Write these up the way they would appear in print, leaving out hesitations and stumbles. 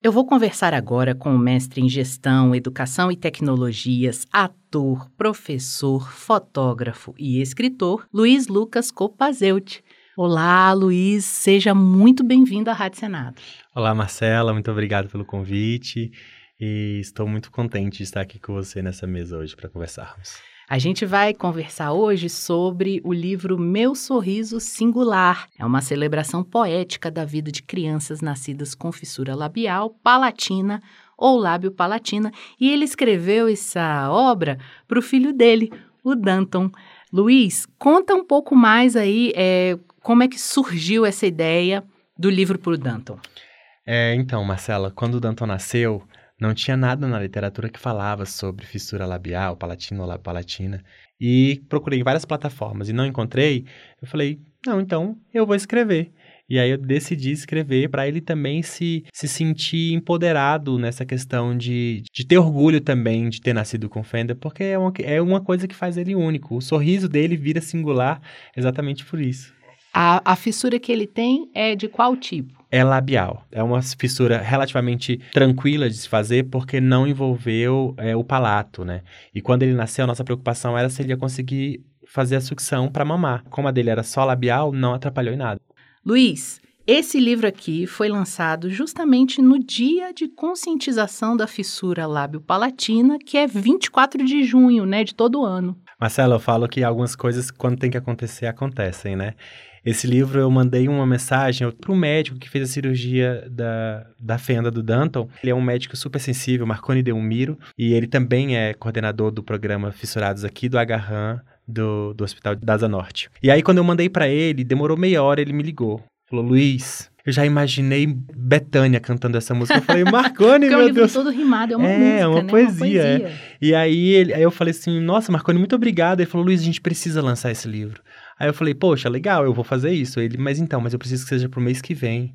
Eu vou conversar agora com o mestre em Gestão, Educação e Tecnologias, ator, professor, fotógrafo e escritor, Luiz Lucas Copazeuti. Olá, Luiz, seja muito bem-vindo à Rádio Senado. Olá, Marcela, muito obrigado pelo convite e estou muito contente de estar aqui com você nessa mesa hoje para conversarmos. A gente vai conversar hoje sobre o livro Meu Sorriso Singular. É uma celebração poética da vida de crianças nascidas com fissura labial, palatina ou lábio-palatina. E ele escreveu essa obra para o filho dele, o Danton. Luiz, conta um pouco mais aí como é que surgiu essa ideia do livro para o Danton. Então, Marcela, quando o Danton nasceu, não tinha nada na literatura que falava sobre fissura labial, palatina ou lábio-palatina. E procurei em várias plataformas e não encontrei. Eu falei, não, então eu vou escrever. E aí eu decidi escrever para ele também se sentir empoderado nessa questão de ter orgulho também de ter nascido com Fender, porque é uma coisa que faz ele único. O sorriso dele vira singular exatamente por isso. A fissura que ele tem é de qual tipo? É labial. É uma fissura relativamente tranquila de se fazer porque não envolveu o palato, né? E quando ele nasceu, a nossa preocupação era se ele ia conseguir fazer a sucção para mamar. Como a dele era só labial, não atrapalhou em nada. Luiz, esse livro aqui foi lançado justamente no dia de conscientização da fissura lábio-palatina, que é 24 de junho, né, de todo ano. Marcela, eu falo que algumas coisas, quando tem que acontecer, acontecem, né? Esse livro eu mandei uma mensagem para o médico que fez a cirurgia da fenda do Danton. Ele é um médico super sensível, Marconi Delmiro, e ele também é coordenador do programa Fissurados aqui do Agarram, do Hospital da Asa Norte. E aí, quando eu mandei para ele, demorou meia hora, ele me ligou. Falou, Luiz, eu já imaginei Bethânia cantando essa música. Eu falei, Marconi, meu Deus. Porque o livro todo rimado, é uma música, é uma né? poesia. Uma poesia. E aí eu falei assim, nossa, Marconi, muito obrigado. Ele falou, Luiz, a gente precisa lançar esse livro. Aí eu falei, poxa, legal, eu vou fazer isso. Ele, mas eu preciso que seja pro mês que vem.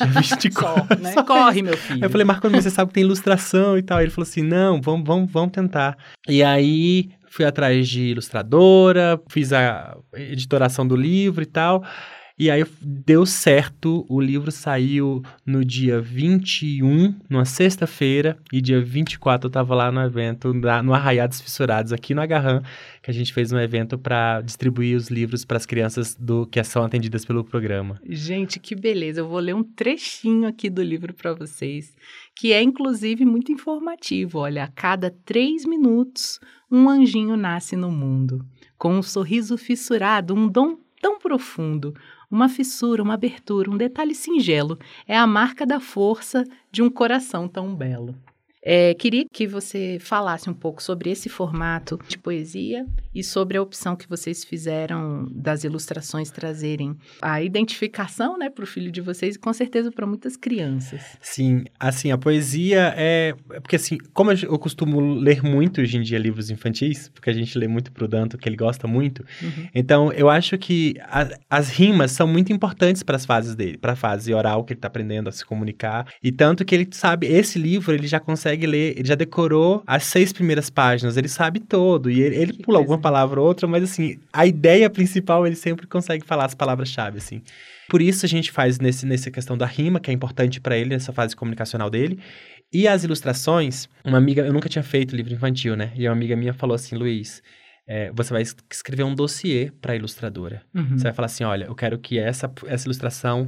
Né? Corre, meu filho. Aí eu falei, Marconi, você sabe que tem ilustração e tal. Ele falou assim, não, vamos tentar. E aí fui atrás de ilustradora, fiz a editoração do livro e tal. E aí deu certo, o livro saiu no dia 21, numa sexta-feira, e dia 24 eu estava lá no evento, no Arraiados Fissurados, aqui no Agarram, que a gente fez um evento para distribuir os livros para as crianças que são atendidas pelo programa. Gente, que beleza! Eu vou ler um trechinho aqui do livro para vocês, que é inclusive muito informativo. Olha, a cada 3 minutos, um anjinho nasce no mundo, com um sorriso fissurado, um dom tão profundo. Uma fissura, uma abertura, um detalhe singelo. É a marca da força de um coração tão belo. Queria que você falasse um pouco sobre esse formato de poesia e sobre a opção que vocês fizeram das ilustrações trazerem a identificação, né, para o filho de vocês e com certeza para muitas crianças. Sim, assim, a poesia porque assim, como eu costumo ler muito hoje em dia livros infantis, porque a gente lê muito pro Danton, que ele gosta muito, então eu acho que as rimas são muito importantes para as fases dele, para a fase oral que ele está aprendendo a se comunicar, e tanto que ele sabe, esse livro ele já consegue ler, ele já decorou as 6 primeiras páginas, ele sabe todo, e ele pula alguma palavra ou outra, mas assim, a ideia principal ele sempre consegue falar as palavras-chave, assim. Por isso a gente faz nessa questão da rima, que é importante para ele, nessa fase comunicacional dele. E as ilustrações, uma amiga, eu nunca tinha feito livro infantil, né? E uma amiga minha falou assim, Luiz, você vai escrever um dossiê para a ilustradora. Você vai falar assim, olha, eu quero que essa ilustração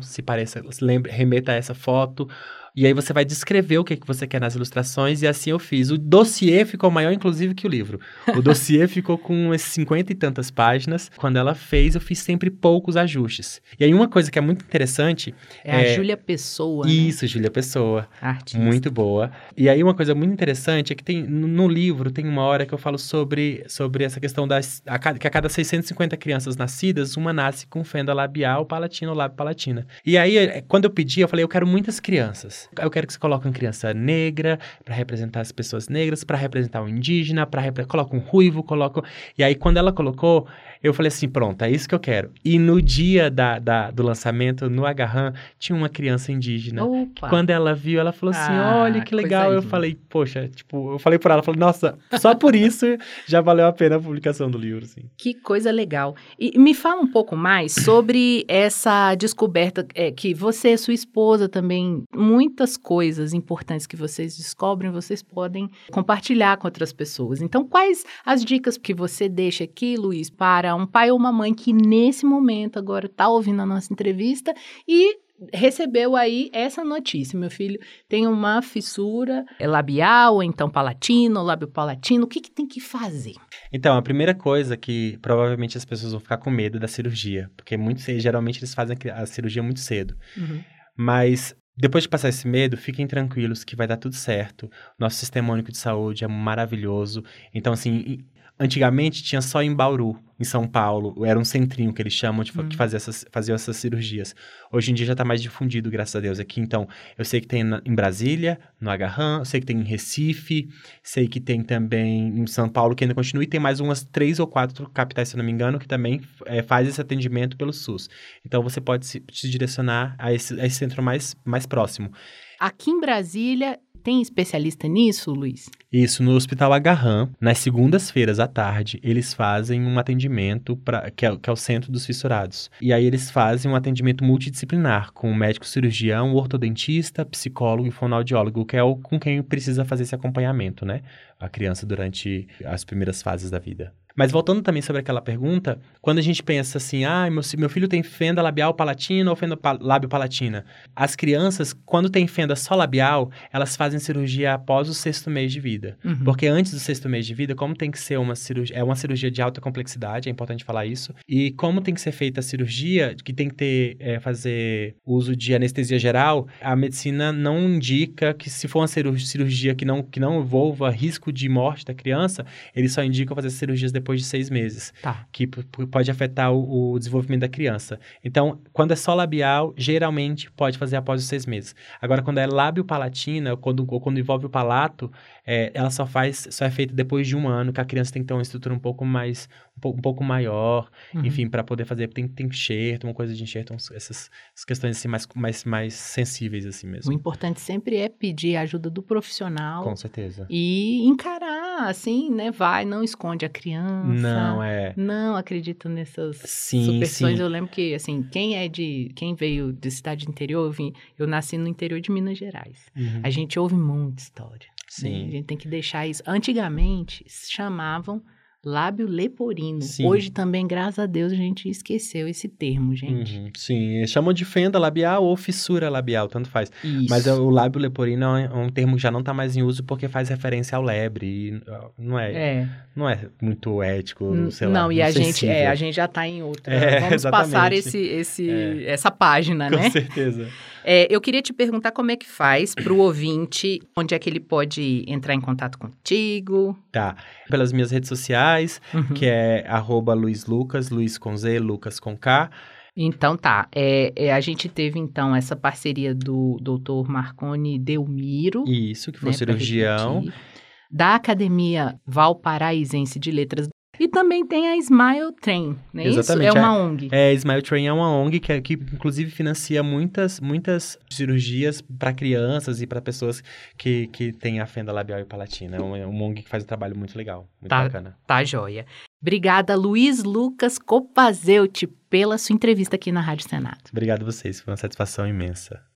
remeta a essa foto. E aí você vai descrever o que você quer nas ilustrações, e assim eu fiz. O dossiê ficou maior, inclusive, que o livro. O dossiê ficou com umas 50 e tantas páginas. Quando ela fez, eu fiz sempre poucos ajustes. E aí uma coisa que é muito interessante... a Júlia Pessoa, Isso, né? Júlia Pessoa. Artista. Muito boa. E aí uma coisa muito interessante é que no livro tem uma hora que eu falo sobre essa questão que a cada 650 crianças nascidas, uma nasce com fenda labial, palatina ou lábio-palatina. E aí, quando eu pedi, eu falei, eu quero muitas crianças. Eu quero que você coloque uma criança negra para representar as pessoas negras, para representar o indígena, coloca um ruivo, E aí, quando ela colocou, eu falei assim, pronto, é isso que eu quero. E no dia do lançamento, no Agarram, tinha uma criança indígena. Opa. Quando ela viu, ela falou assim, olha que legal. Eu falei, poxa, eu falei por ela, eu falei, nossa, só por isso já valeu a pena a publicação do livro, assim. Que coisa legal. E me fala um pouco mais sobre essa descoberta que você e sua esposa também, muito muitas coisas importantes que vocês descobrem, vocês podem compartilhar com outras pessoas. Então, quais as dicas que você deixa aqui, Luiz, para um pai ou uma mãe que nesse momento agora está ouvindo a nossa entrevista e recebeu aí essa notícia: meu filho tem uma fissura labial, ou então palatina, ou lábio palatino, o que tem que fazer? Então, a primeira coisa que provavelmente as pessoas vão ficar com medo da cirurgia, porque geralmente eles fazem a cirurgia muito cedo. Mas depois de passar esse medo, fiquem tranquilos que vai dar tudo certo. Nosso Sistema Único de Saúde é maravilhoso. Então, assim, antigamente tinha só em Bauru, em São Paulo. Era um centrinho que eles chamam, que faziam essas cirurgias. Hoje em dia já está mais difundido, graças a Deus, aqui. Então, eu sei que tem em Brasília, no Agarram, eu sei que tem em Recife, sei que tem também em São Paulo, que ainda continua, e tem mais umas 3 ou 4 capitais, se eu não me engano, que também faz esse atendimento pelo SUS. Então, você pode se direcionar a esse centro mais próximo. Aqui em Brasília, tem especialista nisso, Luiz? Isso, no Hospital Agarram, nas segundas-feiras à tarde, eles fazem um atendimento, que é o Centro dos Fissurados. E aí eles fazem um atendimento multidisciplinar, com um médico cirurgião, ortodontista, psicólogo e fonoaudiólogo, que é com quem precisa fazer esse acompanhamento, né? A criança durante as primeiras fases da vida. Mas voltando também sobre aquela pergunta, quando a gente pensa assim, meu filho tem fenda labial palatina ou fenda lábio palatina? As crianças, quando tem fenda só labial, elas fazem cirurgia após o 6º mês de vida. Porque antes do 6º mês de vida, como tem que ser uma cirurgia de alta complexidade, é importante falar isso, e como tem que ser feita a cirurgia, que tem que fazer uso de anestesia geral, a medicina não indica que se for uma cirurgia que não envolva risco de morte da criança, eles só indicam fazer cirurgias depois de 6 meses, que pode afetar o desenvolvimento da criança. Então, quando é só labial, geralmente pode fazer após os 6 meses. Agora, quando é lábio palatina, ou quando envolve o palato, ela só é feita depois de 1 ano, que a criança tem que ter uma estrutura um pouco maior, enfim, para poder fazer, tem enxerto, uma coisa de enxerto, essas questões assim mais sensíveis assim mesmo. O importante sempre é pedir a ajuda do profissional. Com certeza. E encarar, assim, né? Não esconde a criança. Não acredita nessas superstições. Eu lembro que, assim, quem veio de cidade interior, eu nasci no interior de Minas Gerais. A gente ouve muita história. Sim. Né? A gente tem que deixar isso. Antigamente, chamavam lábio leporino. Hoje também, graças a Deus, a gente esqueceu esse termo, gente. Sim, chamam de fenda labial ou fissura labial, tanto faz. Isso. Mas o lábio leporino é um termo que já não está mais em uso porque faz referência ao lebre. E não é muito ético, sei lá. Não, e a gente já está em outra. Vamos exatamente. passar essa página, né? Com certeza. Eu queria te perguntar como é que faz para o ouvinte, onde é que ele pode entrar em contato contigo? Tá, pelas minhas redes sociais, que é @LuizLucas, Luiz com Z, Lucas com K. Então tá, a gente teve então essa parceria do Dr. Marconi Delmiro. Isso, que foi cirurgião. Da Academia Valparaísense de Letras. E também tem a Smile Train, né? Exatamente. Isso é uma ONG. Smile Train é uma ONG que inclusive financia muitas cirurgias para crianças e para pessoas que têm a fenda labial e palatina. É uma ONG que faz um trabalho muito legal, muito bacana. Tá joia. Obrigada, Luiz Lucas Copazeuti, pela sua entrevista aqui na Rádio Senado. Obrigado a vocês, foi uma satisfação imensa.